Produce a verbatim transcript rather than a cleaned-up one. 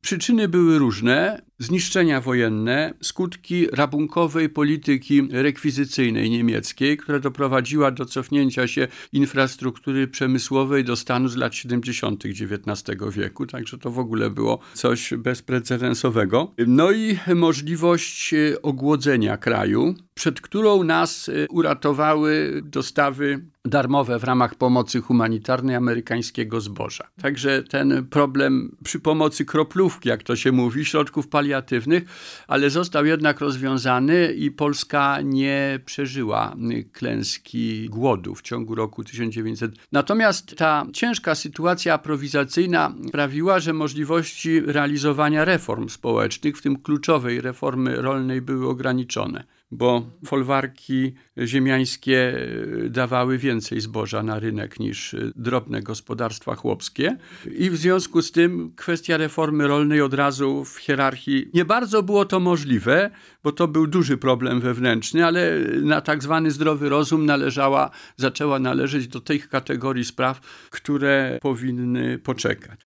Przyczyny były różne. Zniszczenia wojenne, skutki rabunkowej polityki rekwizycyjnej niemieckiej, która doprowadziła do cofnięcia się infrastruktury przemysłowej do stanu z lat siedemdziesiątych dziewiętnastego wieku, także to w ogóle było coś bezprecedensowego. No i możliwość ogłodzenia kraju, przed którą nas uratowały dostawy darmowe w ramach pomocy humanitarnej amerykańskiego zboża. Także ten problem przy pomocy kroplówki, jak to się mówi, środków paliatywnych, ale został jednak rozwiązany i Polska nie przeżyła klęski głodu w ciągu roku tysiąc dziewięćset. Natomiast ta ciężka sytuacja aprowizacyjna sprawiła, że możliwości realizowania reform społecznych, w tym kluczowej reformy rolnej, były ograniczone, bo folwarki ziemiańskie dawały więcej zboża na rynek niż drobne gospodarstwa chłopskie i w związku z tym kwestia reformy rolnej od razu w hierarchii nie bardzo było to możliwe, bo to był duży problem wewnętrzny, ale na tak zwany zdrowy rozum należała, zaczęła należeć do tych kategorii spraw, które powinny poczekać.